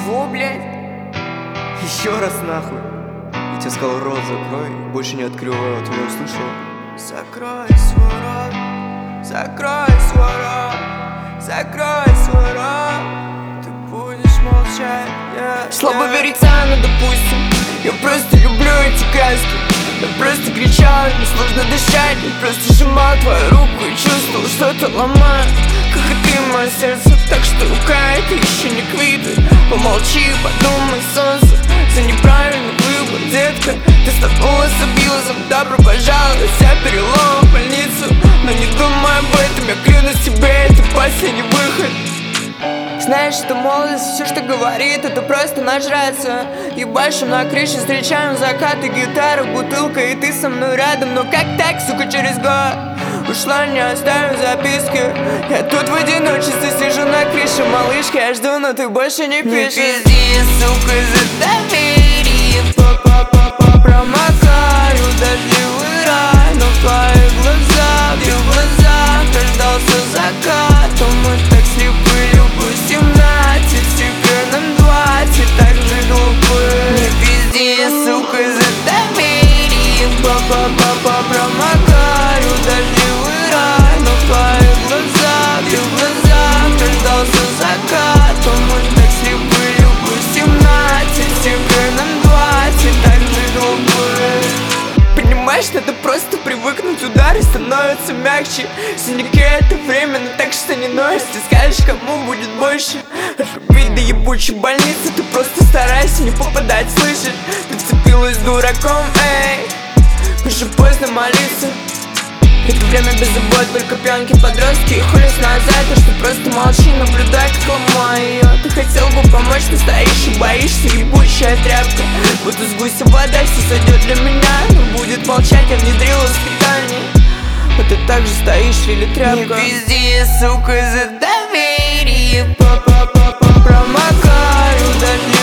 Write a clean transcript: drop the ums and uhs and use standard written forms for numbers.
Чего, блядь? Еще раз нахуй. Я тебе сказал, рот закрой, больше не открываю, ты меня услышал? Закрой свой рот, закрой свой рот, закрой свой рот. Ты будешь молчать, Слабо верится, но допустим. Я просто люблю эти краски. Я просто кричал, мне сложно дышать. Я просто сжимал твою руку и чувствовал, что-то ломает. Как и ты, мое сердце, так что рука это еще не квиты. Помолчи, подумай, солнце, за неправильный выбор, детка. Ты столкнулась с абьюзом, добро пожаловать, я перелом в больницу. Но не думай об этом, я клянусь тебе, это последний выход. Знаешь, что молодость, все, что говорит, это просто нажраться. Ебашим на крыше, встречаем закаты, гитара, бутылка, и ты со мной рядом. Но как так, сука, через год ушла, не оставив записки. Я тут в одиночестве сижу на крыше, малышка, я жду, но ты больше не пишешь. Не пизди, сука, за доверие. Промокаю дождливый рай, но в твоих глазах дождался заката. Мы так слепы, любы 17, теперь нам 20, так же глупы. Не пизди, сука, за доверие. Промокаю дождливый рай, но в твоих глазах дождался заката. Мы так слепы, любы 17, теперь нам 20, так же глупы. Понимаешь, надо просто привыкнуть, удары становятся мягче. Синяки это временно, так что не нойся. Ты скажешь, кому будет больше рубить до ебучей больницы. Ты просто старайся не попадать, слышишь? Прицепилась дураком, эй, уже поздно молиться. Это время без забот, только пьянки, подростки и хули назад, то что просто молчи, наблюдай, как ломаю ее. Ты хотел бы помочь, ты стоишь и боишься, ебучая тряпка. Будто с гуся вода, все сойдет для меня, но будет молчать, я внедрила воспитание. А ты так же стоишь или тряпка. Не пизди, сука, за доверие. Промокаю дождь.